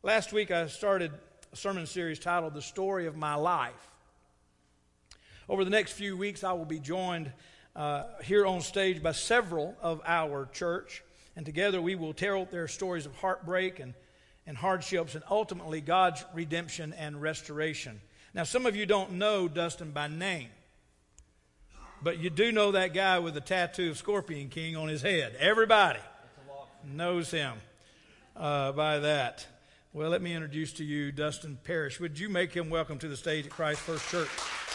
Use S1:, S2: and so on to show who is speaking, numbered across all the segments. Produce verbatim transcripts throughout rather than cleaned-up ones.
S1: Last week I started a sermon series titled The Story of My Life. Over the next few weeks I will be joined uh, here on stage by several of our church, and together we will tell their stories of heartbreak and, and hardships and ultimately God's redemption and restoration. Now, some of you don't know Dustin by name, but you do know that guy with the tattoo of Scorpion King on his head. Everybody knows him uh, by that. Well, let me introduce to you Dustin Parrish. Would you make him welcome to the stage at Christ First Church?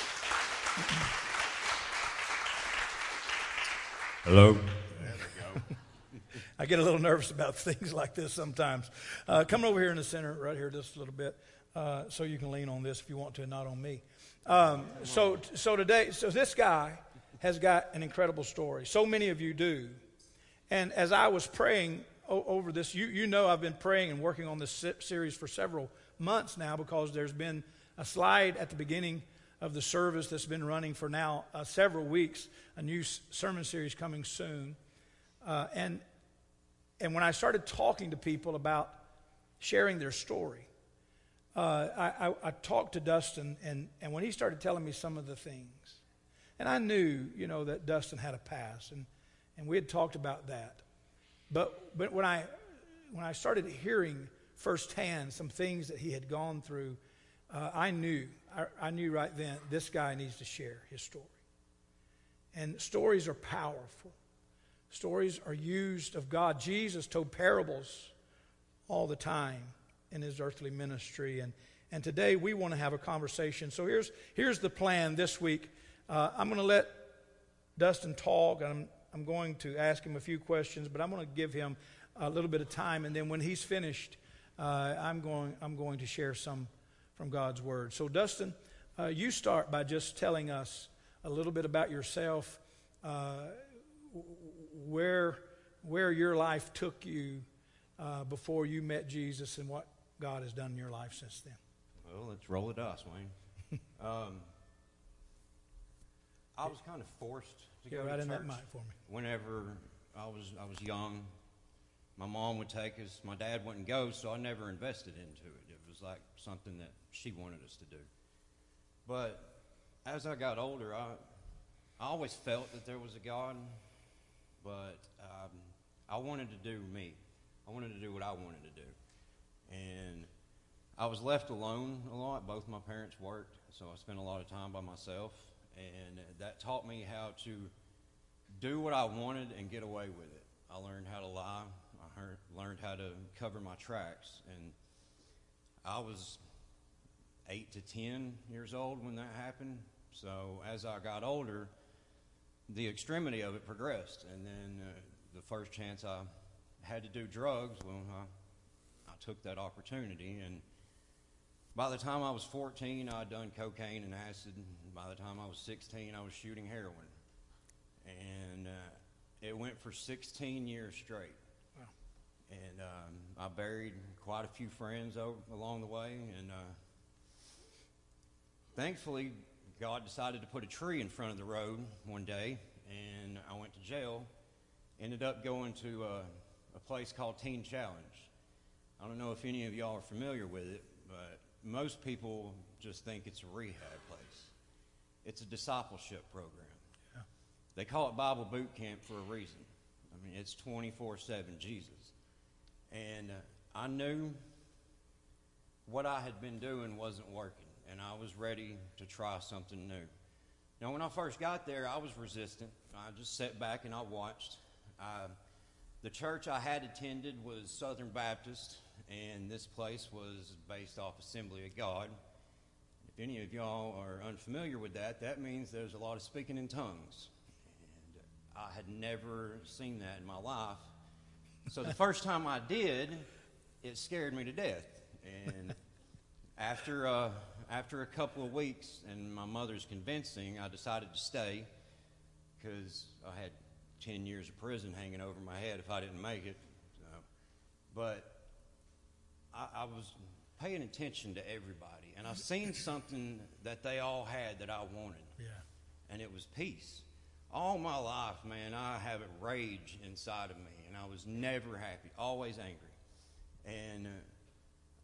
S2: Hello. There we go.
S1: I get a little nervous about things like this sometimes. Uh, coming over here in the center, right here just a little bit, uh, so you can lean on this if you want to, not on me. Um, so, so today, so this guy has got an incredible story. So many of you do. And as I was praying over this, you, you know I've been praying and working on this series for several months now because there's been a slide at the beginning of the service that's been running for now uh, several weeks, a new sermon series coming soon. Uh, and and when I started talking to people about sharing their story, uh, I, I, I talked to Dustin, and, and when he started telling me some of the things, and I knew, you know, that Dustin had a past, and, and we had talked about that. But but when I when I started hearing firsthand some things that he had gone through, uh, I knew I, I knew right then this guy needs to share his story. And stories are powerful. Stories are used of God. Jesus told parables all the time in his earthly ministry, and and today we want to have a conversation. So here's here's the plan this week. Uh, I'm going to let Dustin talk. I'm I'm going to ask him a few questions, but I'm going to give him a little bit of time, and then when he's finished, uh, I'm going I'm going to share some from God's Word. So, Dustin, uh, you start by just telling us a little bit about yourself, uh, where where your life took you uh, before you met Jesus, and what God has done in your life since then.
S2: Well, let's roll the dice, Wayne. um, I was kind of forced to
S1: Get
S2: go
S1: right
S2: to
S1: in
S2: church
S1: that mic for me.
S2: whenever I was I was young. My mom would take us. My dad wouldn't go, so I never invested into it. It was like something that she wanted us to do. But as I got older, I I always felt that there was a God, but um, I wanted to do me. I wanted to do what I wanted to do. And I was left alone a lot. Both my parents worked, so I spent a lot of time by myself. And that taught me how to do what I wanted and get away with it. I learned how to lie. I heard, learned how to cover my tracks. And I was eight to ten years old when that happened. So as I got older, the extremity of it progressed. And then uh, the first chance I had to do drugs, well, I, I took that opportunity. And by the time I was fourteen, I had done cocaine and acid. By the time I was sixteen, I was shooting heroin. And uh, it went for sixteen years straight.
S1: Wow.
S2: And um, I buried quite a few friends over, along the way. And uh, thankfully, God decided to put a tree in front of the road one day. And I went to jail. Ended up going to uh, a place called Teen Challenge. I don't know if any of y'all are familiar with it, but most people just think it's a rehab place. It's a discipleship program.
S1: Yeah.
S2: They call it Bible boot camp for a reason. I mean, it's twenty-four seven Jesus. And uh, I knew what I had been doing wasn't working, and I was ready to try something new. Now, when I first got there, I was resistant. I just sat back and I watched. Uh, the church I had attended was Southern Baptist, and this place was based off Assembly of God. If any of y'all are unfamiliar with that, that means there's a lot of speaking in tongues. And I had never seen that in my life. So the first time I did, it scared me to death. And after uh, after a couple of weeks and my mother's convincing, I decided to stay because I had ten years of prison hanging over my head if I didn't make it. So, but I, I was paying attention to everybody, and I seen something that they all had that I wanted.
S1: Yeah.
S2: And it was peace. All my life, man, I have a rage inside of me, and I was never happy, always angry. And uh,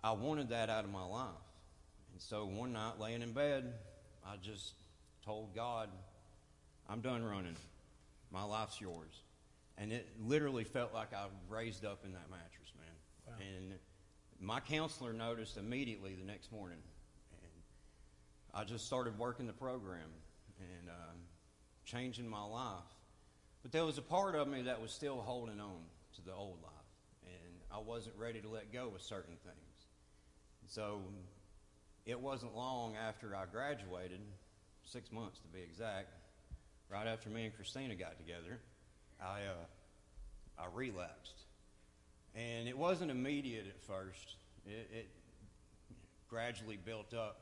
S2: I wanted that out of my life. And so one night, laying in bed, I just told God, I'm done running. My life's yours. And it literally felt like I raised up in that mattress, man. Wow. And my counselor noticed immediately the next morning. And I just started working the program and uh, changing my life. But there was a part of me that was still holding on to the old life. And I wasn't ready to let go of certain things. So it wasn't long after I graduated, six months to be exact, right after me and Christina got together, I uh, I relapsed. And it wasn't immediate at first. It, it gradually built up.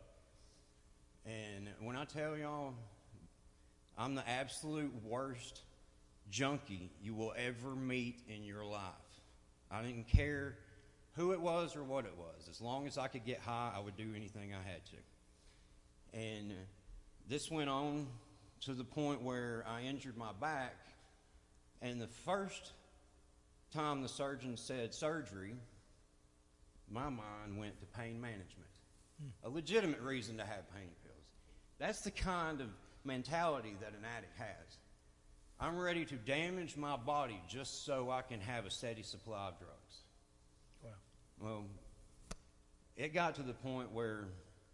S2: And when I tell y'all, I'm the absolute worst junkie you will ever meet in your life. I didn't care who it was or what it was. As long as I could get high, I would do anything I had to. And this went on to the point where I injured my back. And the first time the surgeon said surgery, my mind went to pain management. Hmm. A legitimate reason to have pain pills. That's the kind of mentality that an addict has. I'm ready to damage my body just so I can have a steady supply of drugs. Wow. Well, it got to the point where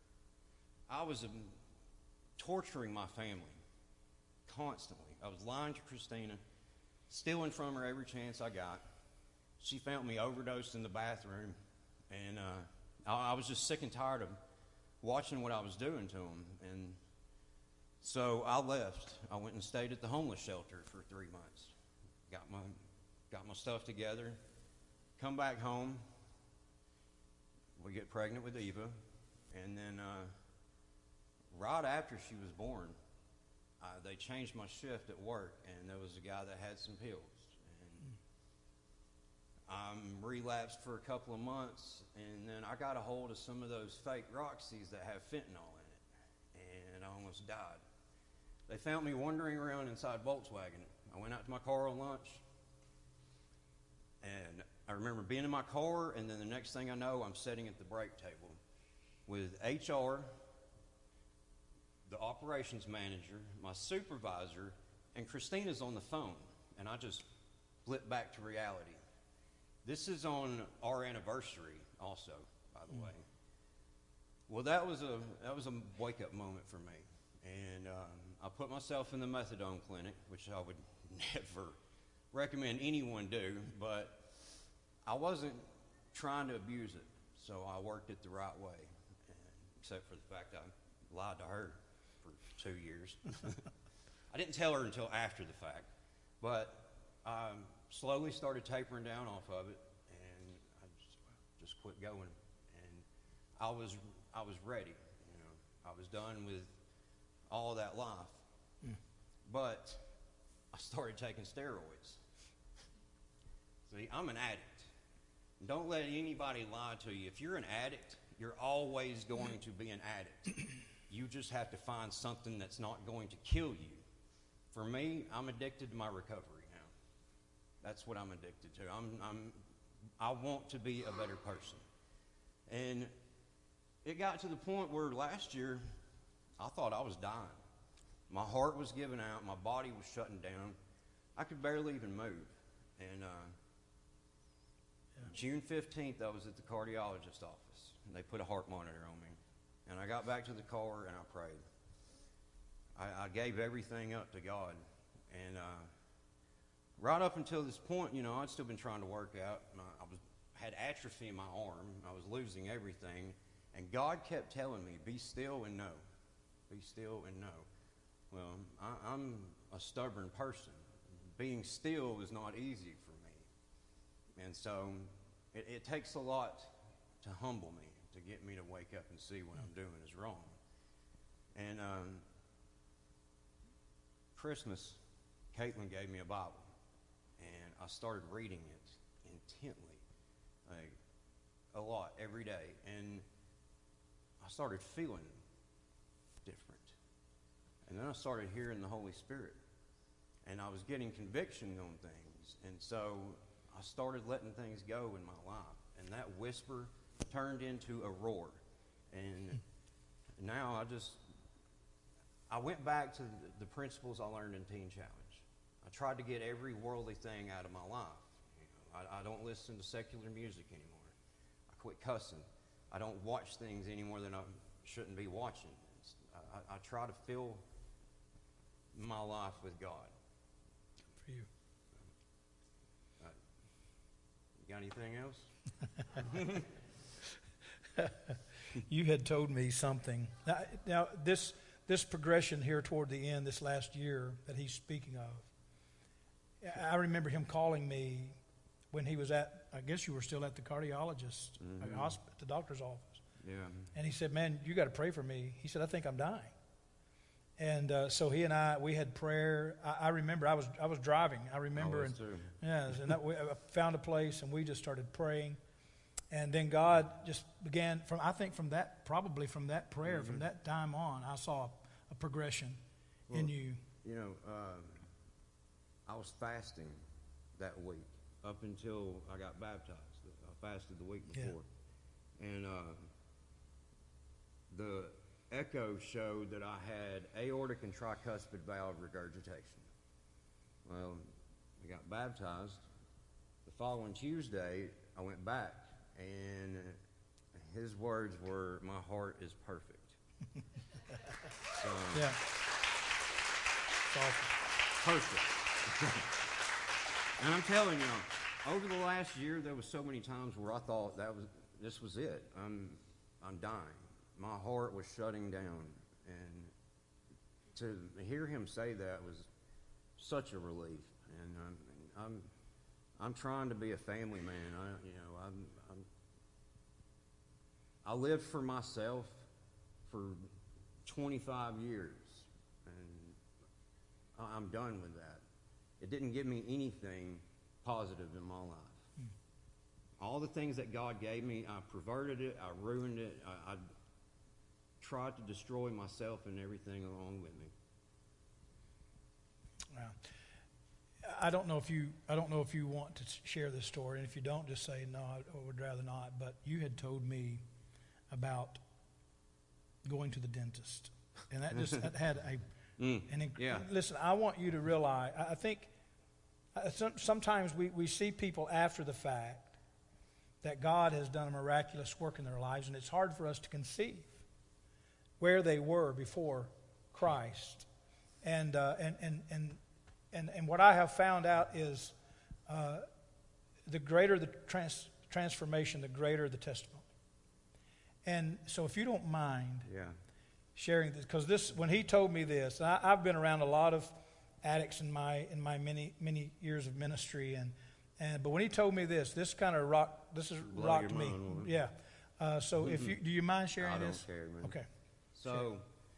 S2: I was um, torturing my family constantly. I was lying to Christina, stealing from her every chance I got. She found me overdosed in the bathroom, and uh, I, I was just sick and tired of watching what I was doing to them. And so I left. I went and stayed at the homeless shelter for three months. Got my got my stuff together. Come back home. We get pregnant with Eva, and then uh, right after she was born, uh, they changed my shift at work, and there was a guy that had some pills. And I'm relapsed for a couple of months, and then I got a hold of some of those fake Roxys that have fentanyl in it, and I almost died. They found me wandering around inside Volkswagen. I went out to my car on lunch, and I remember being in my car, and then the next thing I know, I'm sitting at the break table with H R, the operations manager, my supervisor, and Christina's on the phone, and I just flipped back to reality. This is on our anniversary also, by the mm. way. Well, that was a that was a wake-up moment for me, and um, I put myself in the methadone clinic, which I would never recommend anyone do, but I wasn't trying to abuse it, so I worked it the right way, and, except for the fact I lied to her for two years. I didn't tell her until after the fact, but I slowly started tapering down off of it, and I just, just quit going, and I was I was ready, you know. I was done with all of that life. Mm. But I started taking steroids. See, I'm an addict. Don't let anybody lie to you. If you're an addict, you're always going to be an addict. You just have to find something that's not going to kill you. For me, I'm addicted to my recovery now. That's what I'm addicted to. I'm, I'm, I want to be a better person. And it got to the point where last year, I thought I was dying. My heart was giving out. My body was shutting down. I could barely even move. And uh, yeah. June fifteenth, I was at the cardiologist's office, and they put a heart monitor on me. And I got back to the car, and I prayed. I, I gave everything up to God. And uh, right up until this point, you know, I'd still been trying to work out. And I, I was had atrophy in my arm. I was losing everything. And God kept telling me, be still and know. Be still and know. Well, I, I'm a stubborn person. Being still is not easy for me. And so it, it takes a lot to humble me, to get me to wake up and see what I'm doing is wrong. And um, Christmas, Caitlin gave me a Bible, and I started reading it intently, like a lot, every day. And I started feeling different. And then I started hearing the Holy Spirit. And I was getting conviction on things. And so I started letting things go in my life. And that whisper turned into a roar. And now I just, I went back to the, the principles I learned in Teen Challenge. I tried to get every worldly thing out of my life. You know, I, I don't listen to secular music anymore. I quit cussing. I don't watch things anymore that I shouldn't be watching. It's, I, I try to fill my life with God.
S1: For you.
S2: Uh, you got anything else?
S1: You had told me something. Now, now, this this progression here toward the end, this last year that he's speaking of, I remember him calling me when he was at, I guess you were still at the cardiologist, mm-hmm. at hospital, the doctor's office.
S2: Yeah.
S1: And he said, man, you got to pray for me. He said, I think I'm dying. And uh, so he and I, we had prayer. I, I remember I was I was driving. I remember.
S2: I was
S1: and,
S2: too.
S1: Yes, and that, we, I found a place and we just started praying. And then God just began, from I think from that, probably from that prayer, mm-hmm. from that time on, I saw a, a progression
S2: well,
S1: in you.
S2: You know, um, I was fasting that week up until I got baptized. I fasted the week before. Yeah. And uh, the echo showed that I had aortic and tricuspid valve regurgitation. Well, I got baptized. The following Tuesday, I went back. And his words were, "My heart is perfect." So,
S1: yeah, it's awesome.
S2: Perfect. And I'm telling you, over the last year, there was so many times where I thought that was this was it. I'm I'm dying. My heart was shutting down, and to hear him say that was such a relief. And I'm I'm I'm trying to be a family man. I you know I'm. I'm I lived for myself for twenty-five years, and I'm done with that. It didn't give me anything positive in my life. Mm. All the things that God gave me, I perverted it, I ruined it, I, I tried to destroy myself and everything along with me.
S1: Wow. I don't know if you I don't know if you want to share this story, and if you don't, just say no, I would rather not. But you had told me about going to the dentist, and that just that had a mm, an inc-
S2: yeah.
S1: Listen, I want you to realize. I, I think uh, some, sometimes we, we see people after the fact that God has done a miraculous work in their lives, and it's hard for us to conceive where they were before Christ, and uh, and and and and and what I have found out is uh, the greater the trans- transformation, the greater the testimony. And so if you don't mind
S2: yeah.
S1: sharing this, because this, when he told me this, I, I've been around a lot of addicts in my in my many many years of ministry, and, and but when he told me this, this kind of rocked, this has
S2: Blow
S1: rocked me.
S2: Mind,
S1: yeah. Uh, so mm-hmm. if you, do you mind sharing
S2: I
S1: this?
S2: I don't care, man.
S1: Okay.
S2: So,
S1: Share.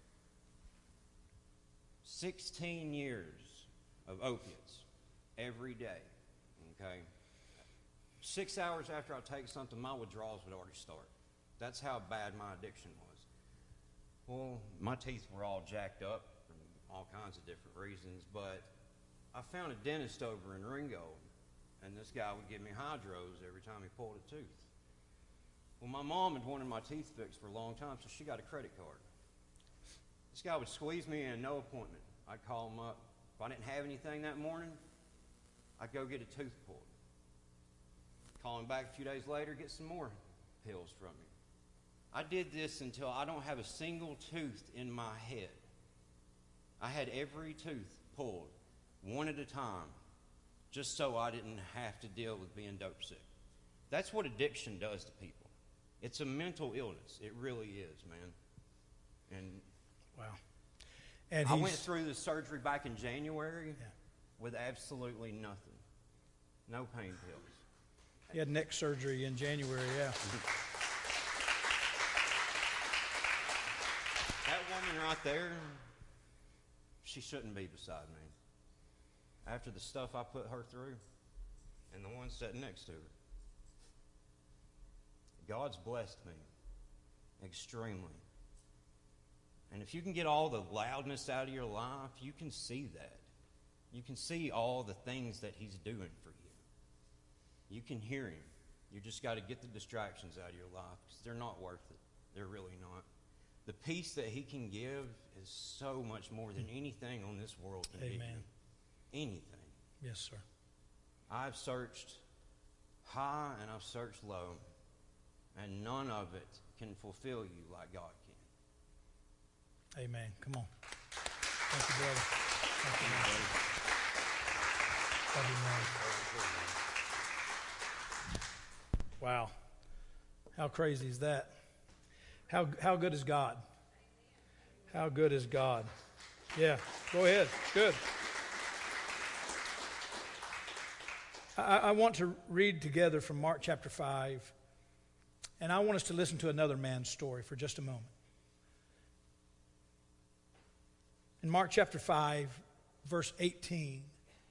S2: sixteen years of opiates every day, okay? Six hours after I take something, my withdrawals would already start. That's how bad my addiction was. Well, my teeth were all jacked up for all kinds of different reasons, but I found a dentist over in Ringo, and this guy would give me hydros every time he pulled a tooth. Well, my mom had wanted my teeth fixed for a long time, so she got a credit card. This guy would squeeze me in, no appointment. I'd call him up. If I didn't have anything that morning, I'd go get a tooth pulled. Call him back a few days later, get some more pills from me. I did this until I don't have a single tooth in my head. I had every tooth pulled, one at a time, just so I didn't have to deal with being dope sick. That's what addiction does to people. It's a mental illness. It really is, man. And
S1: wow. And
S2: I went through the surgery back in January
S1: yeah.
S2: with absolutely nothing. No pain pills.
S1: He had neck surgery in January, yeah.
S2: That woman right there, she shouldn't be beside me. After the stuff I put her through, and the one sitting next to her. God's blessed me extremely. And if you can get all the loudness out of your life, you can see that. You can see all the things that He's doing for you. You can hear Him. You just got to get the distractions out of your life because they're not worth it. They're really not. The peace that he can give is so much more than anything on this world can give
S1: Amen.
S2: you. Anything.
S1: Yes, sir.
S2: I've searched high and I've searched low, and none of it can fulfill you like God can.
S1: Amen. Come on. Thank you, brother. Thank you, man. Love you, man. Wow. How crazy is that? How how good is God? How good is God? Yeah, go ahead. Good. I, I want to read together from Mark chapter five, and I want us to listen to another man's story for just a moment. In Mark chapter five, verse eighteen,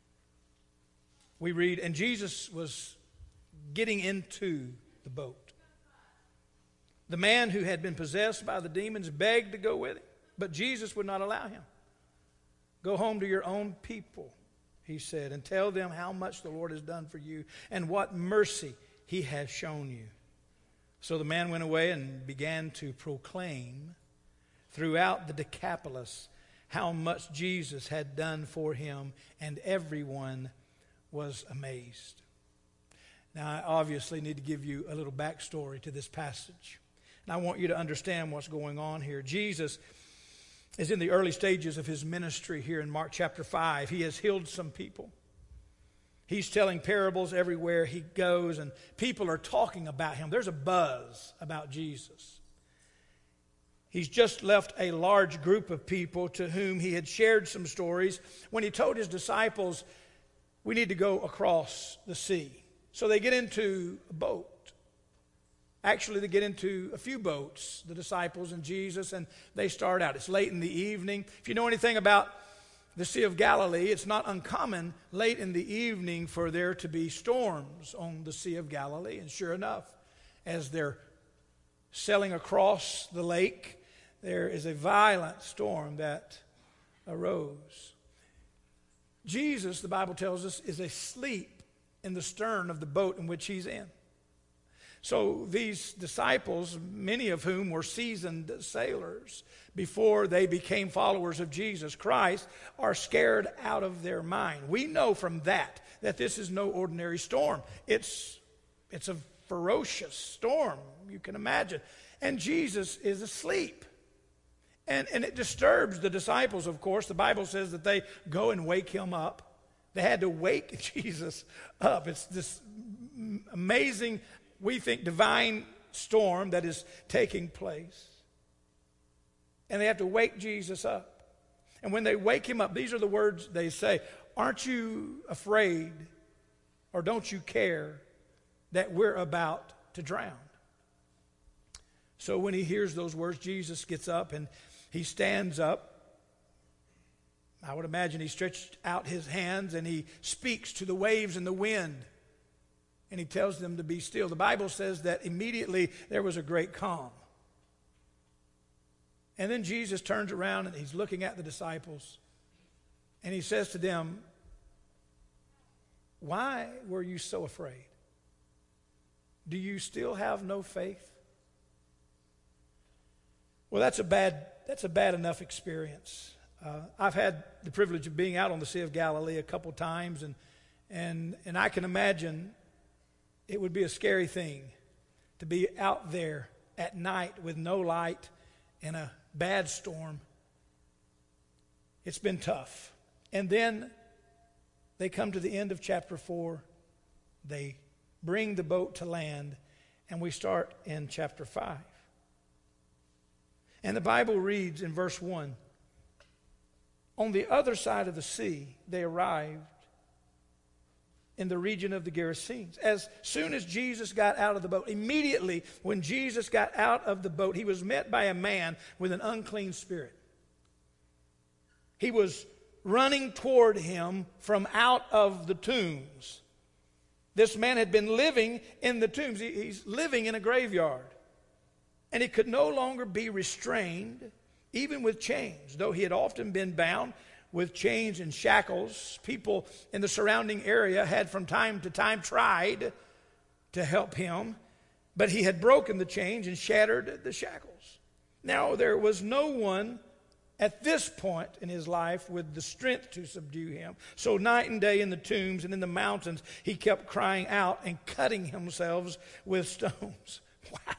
S1: we read, and Jesus was getting into the boat. The man who had been possessed by the demons begged to go with him, but Jesus would not allow him. Go home to your own people, he said, and tell them how much the Lord has done for you and what mercy he has shown you. So the man went away and began to proclaim throughout the Decapolis how much Jesus had done for him, and everyone was amazed. Now, I obviously need to give you a little backstory to this passage. And I want you to understand what's going on here. Jesus is in the early stages of his ministry here in Mark chapter five. He has healed some people. He's telling parables everywhere he goes, and people are talking about him. There's a buzz about Jesus. He's just left a large group of people to whom he had shared some stories when he told his disciples, we need to go across the sea. So they get into a boat. Actually, they get into a few boats, the disciples and Jesus, and they start out. It's late in the evening. If you know anything about the Sea of Galilee, it's not uncommon late in the evening for there to be storms on the Sea of Galilee. And sure enough, as they're sailing across the lake, there is a violent storm that arose. Jesus, the Bible tells us, is asleep in the stern of the boat in which he's in. So these disciples, many of whom were seasoned sailors before they became followers of Jesus Christ, are scared out of their mind. We know from that that this is no ordinary storm. It's, it's a ferocious storm, you can imagine. And Jesus is asleep. And, and it disturbs the disciples, of course. The Bible says that they go and wake him up. They had to wake Jesus up. It's this amazing, we think, divine storm that is taking place. And they have to wake Jesus up. And when they wake him up, these are the words they say. Aren't you afraid, or don't you care that we're about to drown? So when he hears those words, Jesus gets up and he stands up. I would imagine he stretched out his hands and he speaks to the waves and the wind. And he tells them to be still. The Bible says that immediately there was a great calm. And then Jesus turns around and he's looking at the disciples. And he says to them, why were you so afraid? Do you still have no faith? Well, that's a bad, that's a bad enough experience. Uh, I've had the privilege of being out on the Sea of Galilee a couple times, and and and I can imagine it would be a scary thing to be out there at night with no light in a bad storm. It's been tough. And then they come to the end of chapter four. They bring the boat to land, and we start in chapter five. And the Bible reads in verse one, on the other side of the sea, they arrived in the region of the Gerasenes. As soon as Jesus got out of the boat, immediately when Jesus got out of the boat, he was met by a man with an unclean spirit. He was running toward him from out of the tombs. This man had been living in the tombs. He's living in a graveyard. And he could no longer be restrained, even with chains. Though he had often been bound with chains and shackles, people in the surrounding area had from time to time tried to to help him, but he had broken the chains and shattered the shackles. Now there was no one at this point in his life with the strength to subdue him. So night and day in the tombs and in the mountains, he kept crying out and cutting himself with stones. Wow.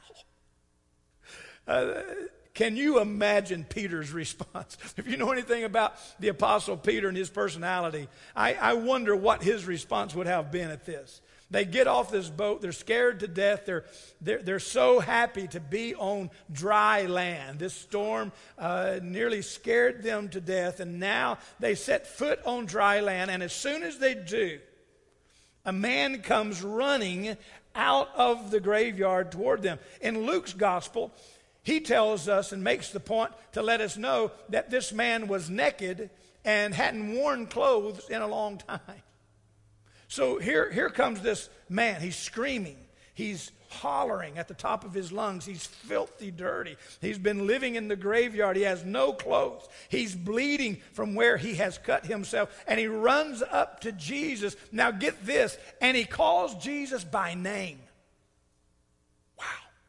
S1: Uh, can you imagine Peter's response? If you know anything about the Apostle Peter and his personality, I, I wonder what his response would have been at this. They get off this boat. They're scared to death. They're, they're, they're so happy to be on dry land. This storm uh, nearly scared them to death. And now they set foot on dry land. And as soon as they do, a man comes running out of the graveyard toward them. In Luke's gospel, he tells us and makes the point to let us know that this man was naked and hadn't worn clothes in a long time. So here, here comes this man. He's screaming. He's hollering at the top of his lungs. He's filthy dirty. He's been living in the graveyard. He has no clothes. He's bleeding from where he has cut himself. And he runs up to Jesus. Now get this. And he calls Jesus by name. Wow.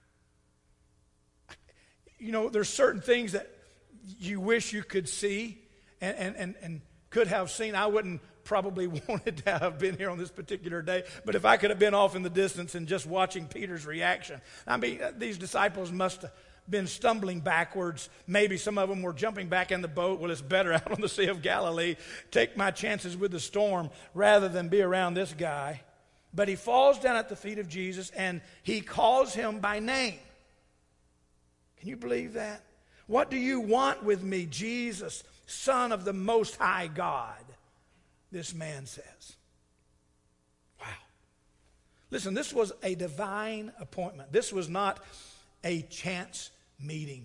S1: You know, there's certain things that you wish you could see and, and, and, and could have seen. I wouldn't probably wanted to have been here on this particular day, but if I could have been off in the distance and just watching Peter's reaction. I mean, these disciples must have been stumbling backwards. Maybe some of them were jumping back in the boat. Well, it's better out on the Sea of Galilee. Take my chances with the storm rather than be around this guy. But he falls down at the feet of Jesus and he calls him by name. Can you believe that? What do you want with me, Jesus, Son of the Most High God? This man says. Wow. Listen, this was a divine appointment. This was not a chance meeting.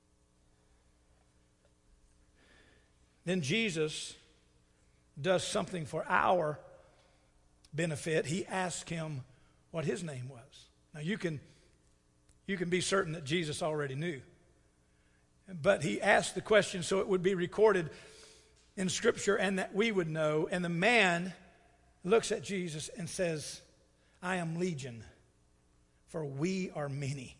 S1: Then Jesus does something for our benefit. He asked him what his name was. Now you can, you can be certain that Jesus already knew. But he asked the question so it would be recorded in Scripture and that we would know. And the man looks at Jesus and says, I am Legion, for we are many.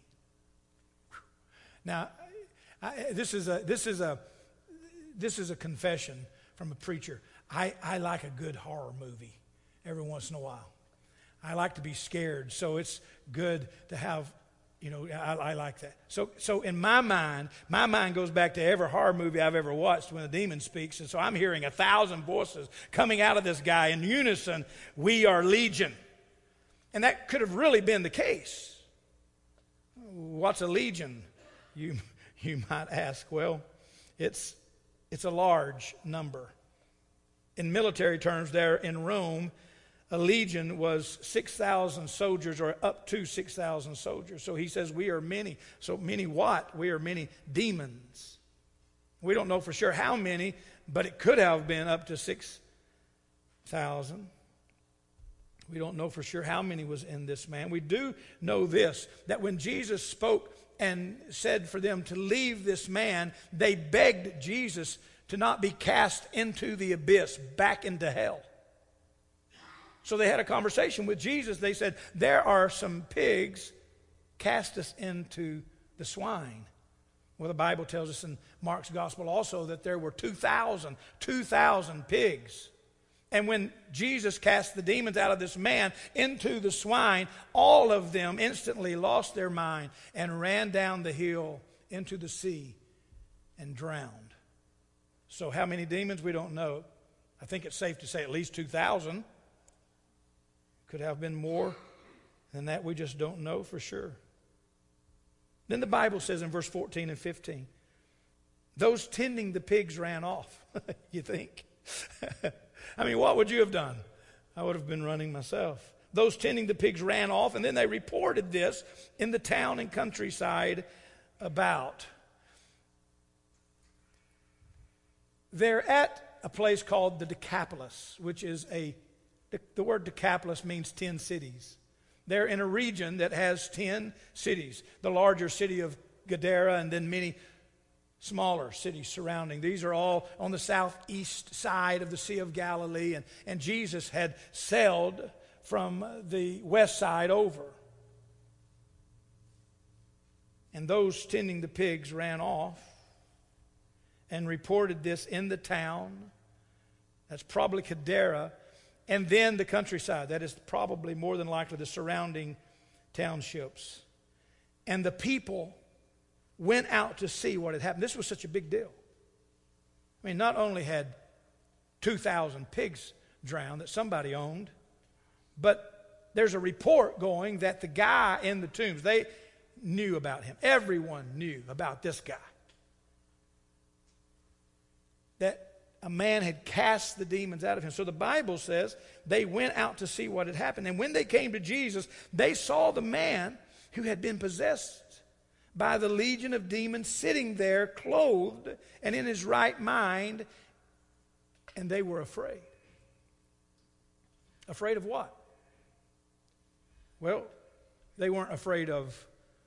S1: Now, I, this is a this is a this is a confession from a preacher. I, I like a good horror movie every once in a while. I like to be scared, so it's good to have. You know, I, I like that. So, so in my mind, my mind goes back to every horror movie I've ever watched when a demon speaks. And so I'm hearing a thousand voices coming out of this guy in unison. We are Legion. And that could have really been the case. What's a legion? You, you might ask. Well, it's, it's a large number. In military terms there in Rome, a legion was six thousand soldiers or up to six thousand soldiers. So he says we are many. So many what? We are many demons. We don't know for sure how many, but it could have been up to six thousand. We don't know for sure how many was in this man. We do know this, that when Jesus spoke and said for them to leave this man, they begged Jesus to not be cast into the abyss, back into hell. So they had a conversation with Jesus. They said, there are some pigs, cast us into the swine. Well, the Bible tells us in Mark's gospel also that there were two thousand, two thousand pigs. And when Jesus cast the demons out of this man into the swine, all of them instantly lost their mind and ran down the hill into the sea and drowned. So how many demons? We don't know. I think it's safe to say at least two thousand. Could have been more than that. We just don't know for sure. Then the Bible says in verse fourteen and fifteen, those tending the pigs ran off. You think? I mean, what would you have done? I would have been running myself. Those tending the pigs ran off, and then they reported this in the town and countryside about. They're at a place called the Decapolis, which is a The, the word Decapolis means ten cities. They're in a region that has ten cities. The larger city of Gadara and then many smaller cities surrounding. These are all on the southeast side of the Sea of Galilee. And, and Jesus had sailed from the west side over. And those tending the pigs ran off and reported this in the town. That's probably Gadara. And then the countryside. That is probably more than likely the surrounding townships. And the people went out to see what had happened. This was such a big deal. I mean, not only had two thousand pigs drowned that somebody owned, but there's a report going that the guy in the tombs, they knew about him. Everyone knew about this guy. That a man had cast the demons out of him. So the Bible says they went out to see what had happened. And when they came to Jesus, they saw the man who had been possessed by the legion of demons sitting there clothed and in his right mind, and they were afraid. Afraid of what? Well, they weren't afraid of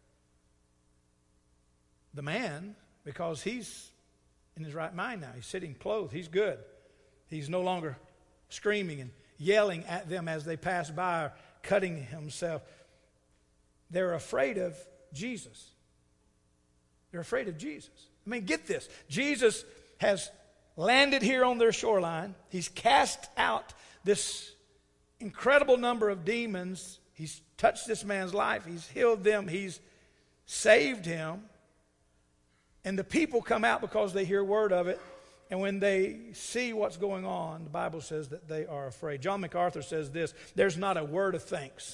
S1: the man, because he's in his right mind now. He's sitting clothed. He's good. He's no longer screaming and yelling at them as they pass by or cutting himself. They're afraid of Jesus. They're afraid of Jesus. I mean, get this. Jesus has landed here on their shoreline. He's cast out this incredible number of demons. He's touched this man's life. He's healed them. He's saved him. And the people come out because they hear word of it. And when they see what's going on, the Bible says that they are afraid. John MacArthur says this: there's not a word of thanks.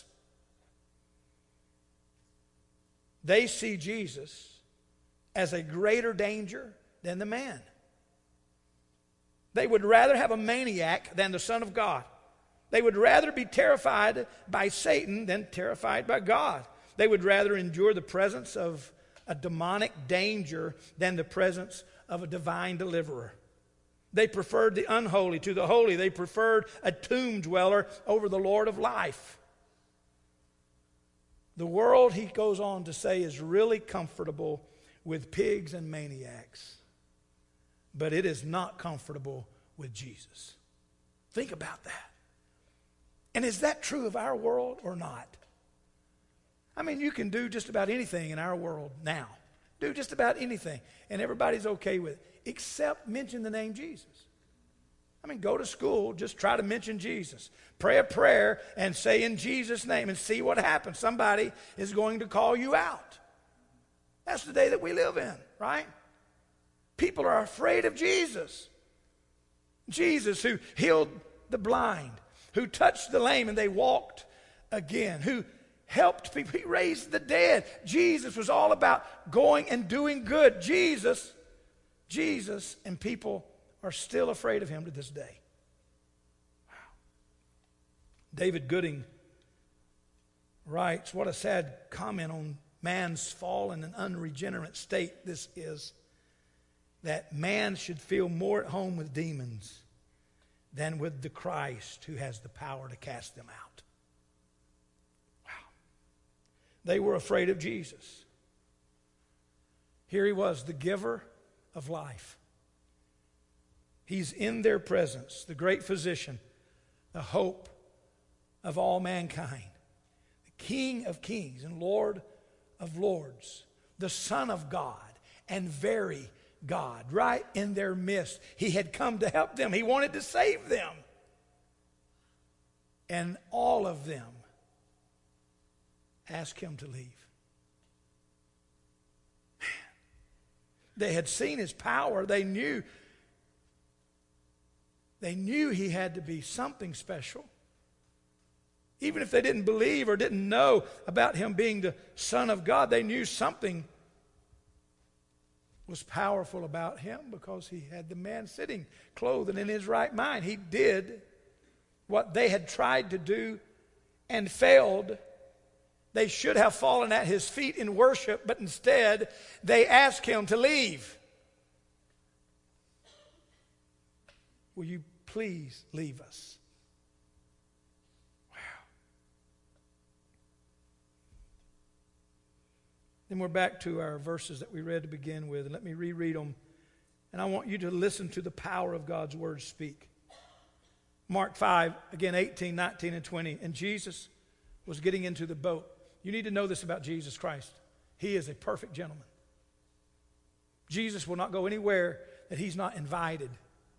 S1: They see Jesus as a greater danger than the man. They would rather have a maniac than the Son of God. They would rather be terrified by Satan than terrified by God. They would rather endure the presence of a demonic danger than the presence of a divine deliverer. They preferred the unholy to the holy. They preferred a tomb dweller over the Lord of life. The world, he goes on to say, is really comfortable with pigs and maniacs, but it is not comfortable with Jesus. Think about that. And is that true of our world or not? I mean, you can do just about anything in our world now. Do just about anything, and everybody's okay with it, except mention the name Jesus. I mean, go to school, just try to mention Jesus. Pray a prayer and say in Jesus' name and see what happens. Somebody is going to call you out. That's the day that we live in, right? People are afraid of Jesus. Jesus, who healed the blind, who touched the lame and they walked again, who helped people. He raised the dead. Jesus was all about going and doing good. Jesus, Jesus, and people are still afraid of him to this day. Wow. David Gooding writes, what a sad comment on man's fallen and unregenerate state this is, that man should feel more at home with demons than with the Christ who has the power to cast them out. They were afraid of Jesus. Here he was, the giver of life. He's in their presence, the great physician, the hope of all mankind, the King of kings and Lord of lords, the Son of God and very God, right in their midst. He had come to help them. He wanted to save them. And all of them ask him to leave. Man, they had seen his power. They knew, they knew he had to be something special. Even if they didn't believe or didn't know about him being the Son of God, they knew something was powerful about him because he had the man sitting clothed and in his right mind. He did what they had tried to do and failed. They should have fallen at his feet in worship, but instead they asked him to leave. Will you please leave us? Wow. Then we're back to our verses that we read to begin with, and let me reread them. And I want you to listen to the power of God's word speak. Mark five, again, eighteen, nineteen, and twenty. And Jesus was getting into the boat. You need to know this about Jesus Christ. He is a perfect gentleman. Jesus will not go anywhere that he's not invited.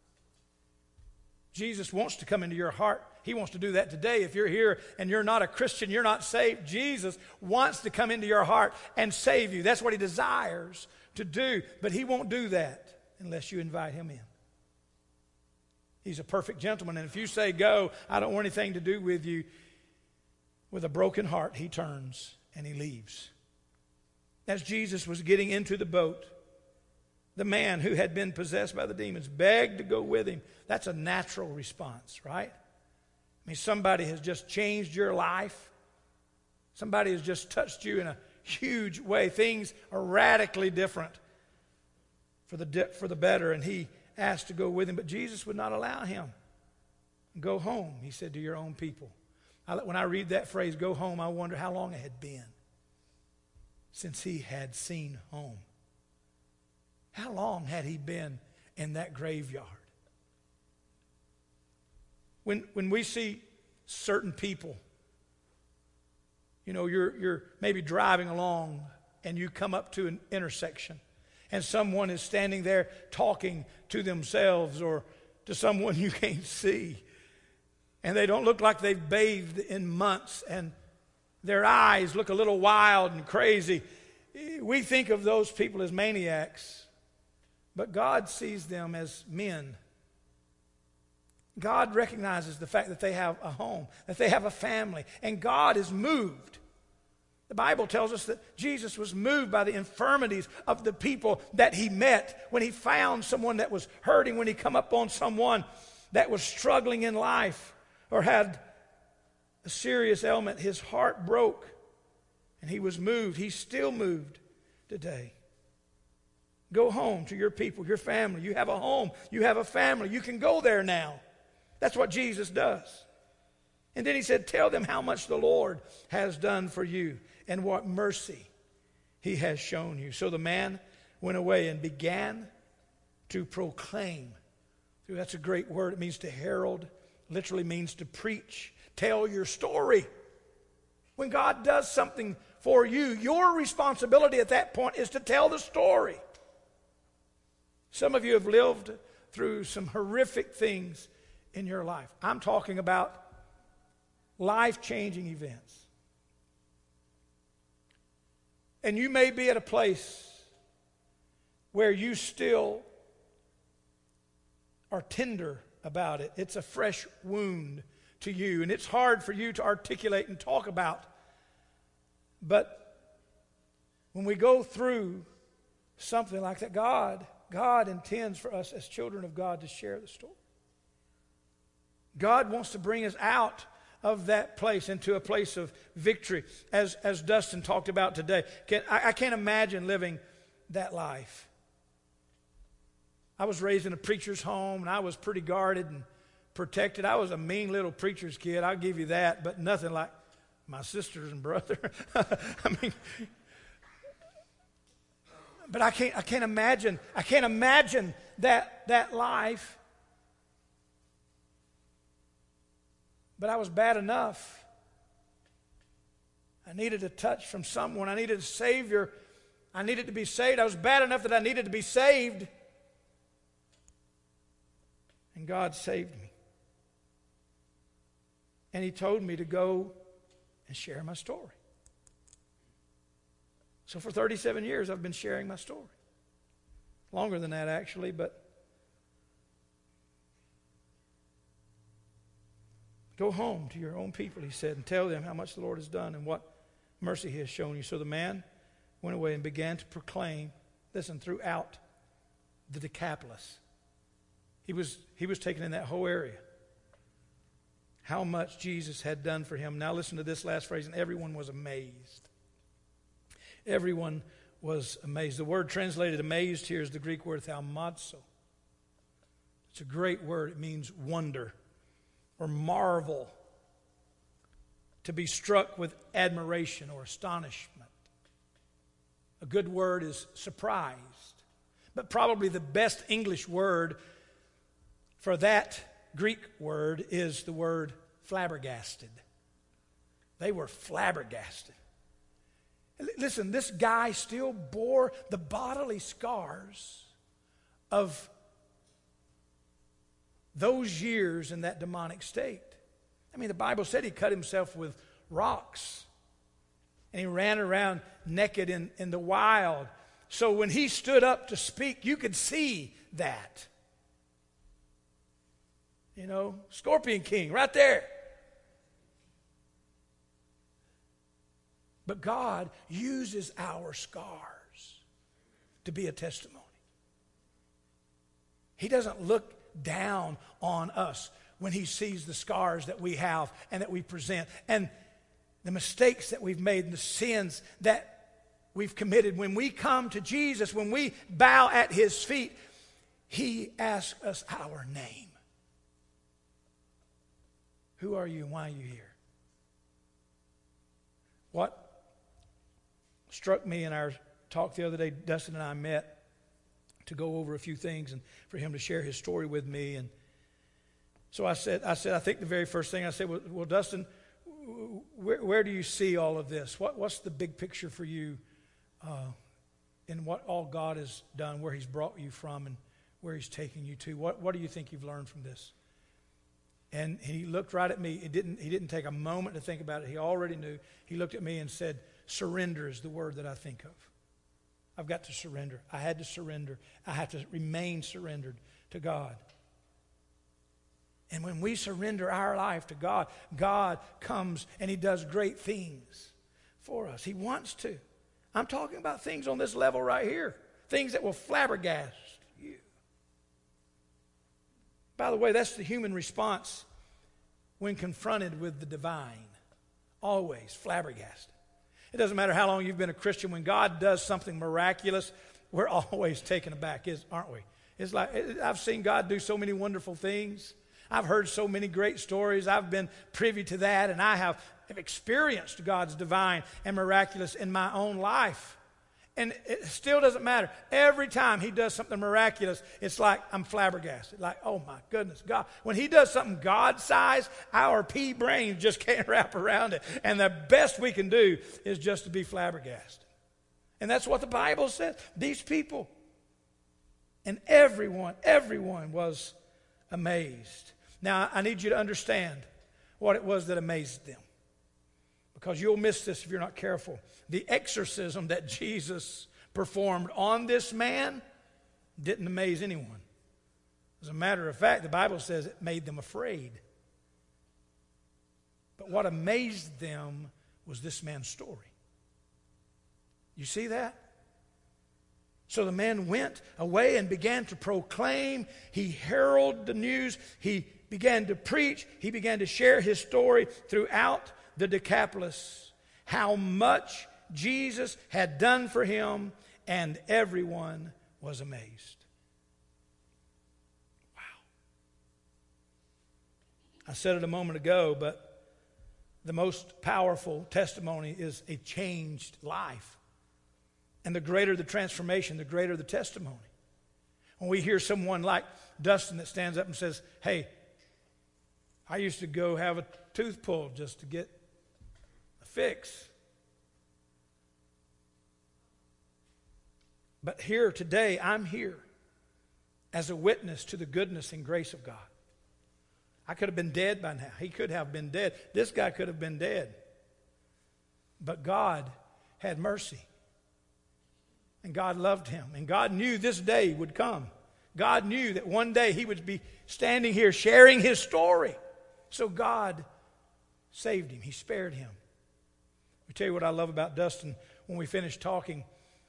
S1: Jesus wants to come into your heart. He wants to do that today. If you're here and you're not a Christian, you're not saved, Jesus wants to come into your heart and save you. That's what he desires to do. But he won't do that unless you invite him in. He's a perfect gentleman. And if you say, go, I don't want anything to do with you, with a broken heart, he turns and he leaves. As Jesus was getting into the boat, the man who had been possessed by the demons begged to go with him. That's a natural response, right? I mean, somebody has just changed your life. Somebody has just touched you in a huge way. Things are radically different for the, di- for the better. And he asked to go with him, but Jesus would not allow him. Go home, he said, to your own people. I, when I read that phrase, go home, I wonder how long it had been since he had seen home. How long had he been in that graveyard? When, when we see certain people, you know, you're, you're maybe driving along and you come up to an intersection and someone is standing there talking to themselves or to someone you can't see. And they don't look like they've bathed in months and their eyes look a little wild and crazy. We think of those people as maniacs, but God sees them as men. God recognizes the fact that they have a home, that they have a family, and God is moved. The Bible tells us that Jesus was moved by the infirmities of the people that he met. When he found someone that was hurting, when he come up on someone that was struggling in life or had a serious ailment, his heart broke and he was moved. He's still moved today. Go home to your people, your family. You have a home. You have a family. You can go there now. That's what Jesus does. And then he said, tell them how much the Lord has done for you and what mercy he has shown you. So the man went away and began to proclaim. That's a great word. It means to herald. Literally means to preach. Tell your story. When God does something for you, your responsibility at that point is to tell the story. Some of you have lived through some horrific things in your life. I'm talking about life-changing events. And you may be at a place where you still are tender about it. It's a fresh wound to you, and it's hard for you to articulate and talk about. But when we go through something like that, God, God intends for us as children of God to share the story. God wants to bring us out of that place into a place of victory, as, as Dustin talked about today. Can, I, I can't imagine living that life. I was raised in a preacher's home, and I was pretty guarded and protected. I was a mean little preacher's kid, I'll give you that, but nothing like my sisters and brother. I mean, but I can't, I can't imagine, I can't imagine that, that life. But I was bad enough. I needed a touch from someone. I needed a Savior. I needed to be saved. I was bad enough that I needed to be saved. And God saved me. And he told me to go and share my story. So for thirty-seven years, I've been sharing my story. Longer than that, actually, but go home to your own people, he said, and tell them how much the Lord has done and what mercy he has shown you. So the man went away and began to proclaim, listen, throughout the Decapolis. He was, he was taken in that whole area. How much Jesus had done for him. Now listen to this last phrase, and everyone was amazed. Everyone was amazed. The word translated amazed here is the Greek word thaumazo. It's a great word. It means wonder or marvel. To be struck with admiration or astonishment. A good word is surprised. But probably the best English word for that Greek word is the word flabbergasted. They were flabbergasted. Listen, this guy still bore the bodily scars of those years in that demonic state. I mean, the Bible said he cut himself with rocks. And he ran around naked in, in the wild. So when he stood up to speak, you could see that. You know, Scorpion King, right there. But God uses our scars to be a testimony. He doesn't look down on us when he sees the scars that we have and that we present, and the mistakes that we've made and the sins that we've committed. When we come to Jesus, when we bow at his feet, he asks us our name. Who are you and why are you here? What struck me in our talk the other day, Dustin and I met to go over a few things and for him to share his story with me. And so I said, I said, I think the very first thing I said, well, well Dustin, where, where do you see all of this? What, what's the big picture for you uh, in what all God has done, where he's brought you from and where he's taking you to? What, what do you think you've learned from this? And he looked right at me. It didn't, he didn't take a moment to think about it. He already knew. He looked at me and said, surrender is the word that I think of. I've got to surrender. I had to surrender. I have to remain surrendered to God. And when we surrender our life to God, God comes and he does great things for us. He wants to. I'm talking about things on this level right here. Things that will flabbergast you. By the way, that's the human response when confronted with the divine. Always flabbergasted. It doesn't matter how long you've been a Christian. When God does something miraculous, we're always taken aback, aren't we? It's like, I've seen God do so many wonderful things. I've heard so many great stories. I've been privy to that, and I have experienced God's divine and miraculous in my own life. And it still doesn't matter. Every time he does something miraculous, it's like I'm flabbergasted. Like, oh my goodness, God. When he does something God-sized, our pea brains just can't wrap around it. And the best we can do is just to be flabbergasted. And that's what the Bible says. These people, and everyone, everyone was amazed. Now, I need you to understand what it was that amazed them, because you'll miss this if you're not careful. The exorcism that Jesus performed on this man didn't amaze anyone. As a matter of fact, the Bible says it made them afraid. But what amazed them was this man's story. You see that? So the man went away and began to proclaim. He heralded the news. He began to preach. He began to share his story throughout the Decapolis, how much Jesus had done for him, and everyone was amazed. Wow. I said it a moment ago, but the most powerful testimony is a changed life. And the greater the transformation, the greater the testimony. When we hear someone like Dustin that stands up and says, hey, I used to go have a tooth pulled just to get a fix. But here today, I'm here as a witness to the goodness and grace of God. I could have been dead by now. He could have been dead. This guy could have been dead. But God had mercy. And God loved him. And God knew this day would come. God knew that one day he would be standing here sharing his story. So God saved him. He spared him. Let me tell you what I love about Dustin. When we finished talking,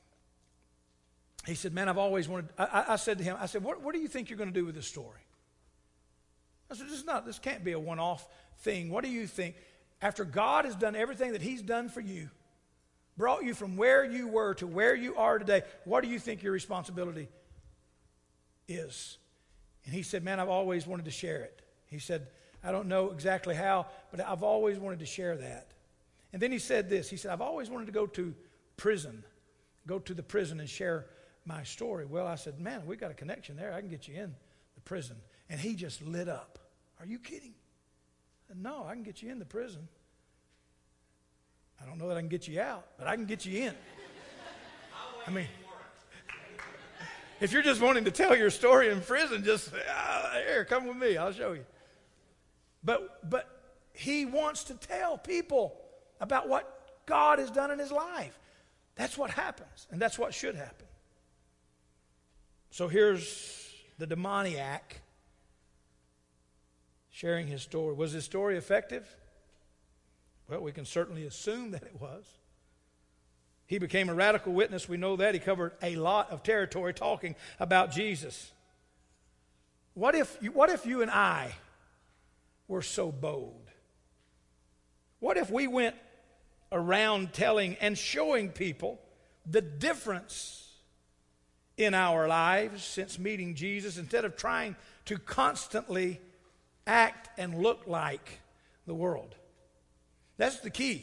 S1: he said, man, I've always wanted, I, I said to him, I said, what, what do you think you're going to do with this story? I said, this is not, this can't be a one-off thing. What do you think? After God has done everything that he's done for you, brought you from where you were to where you are today, what do you think your responsibility is? And he said, man, I've always wanted to share it. He said, I don't know exactly how, but I've always wanted to share that. And then he said this. He said, I've always wanted to go to prison, go to the prison and share my story. Well, I said, man, we got a connection there. I can get you in the prison. And he just lit up. Are you kidding? I said, no, I can get you in the prison. I don't know that I can get you out, but I can get you in. I mean, if you're just wanting to tell your story in prison, just ah, here, come with me. I'll show you. But but he wants to tell people about what God has done in his life. That's what happens, and that's what should happen. So here's the demoniac sharing his story. Was his story effective? Well, we can certainly assume that it was. He became a radical witness. We know that. He covered a lot of territory talking about Jesus. What if you, what if you and I were so bold? What if we went around telling and showing people the difference in our lives since meeting Jesus, instead of trying to constantly act and look like the world? That's the key.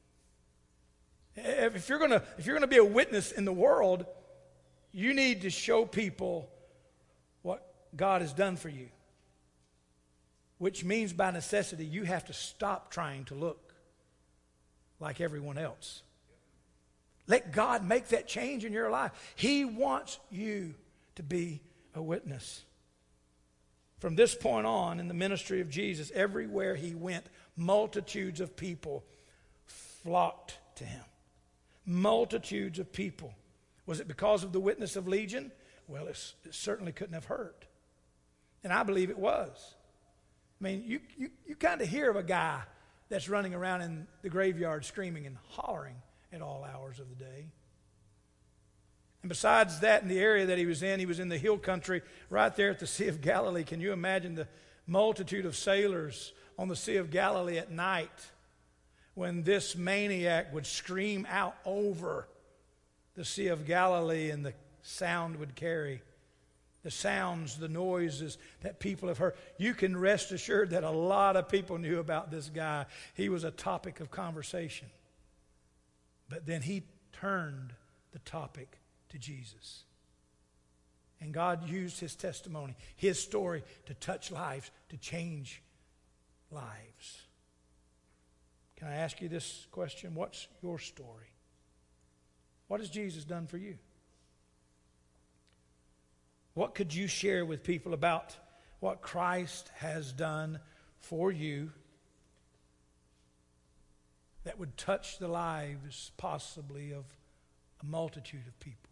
S1: If you're gonna, if you're gonna be a witness in the world, you need to show people what God has done for you. Which means by necessity, you have to stop trying to look like everyone else. Let God make that change in your life. He wants you to be a witness. From this point on in the ministry of Jesus, everywhere he went, multitudes of people flocked to him. Multitudes of people. Was it because of the witness of Legion? Well, it, it certainly couldn't have hurt. And I believe it was. I mean, you, you, you kind of hear of a guy that's running around in the graveyard screaming and hollering at all hours of the day. And besides that, in the area that he was in, he was in the hill country right there at the Sea of Galilee. Can you imagine the multitude of sailors on the Sea of Galilee at night when this maniac would scream out over the Sea of Galilee and the sound would carry? The sounds, the noises that people have heard. You can rest assured that a lot of people knew about this guy. He was a topic of conversation. But then he turned the topic to Jesus. And God used his testimony, his story, to touch lives, to change lives. Can I ask you this question? What's your story? What has Jesus done for you? What could you share with people about what Christ has done for you that would touch the lives possibly of a multitude of people?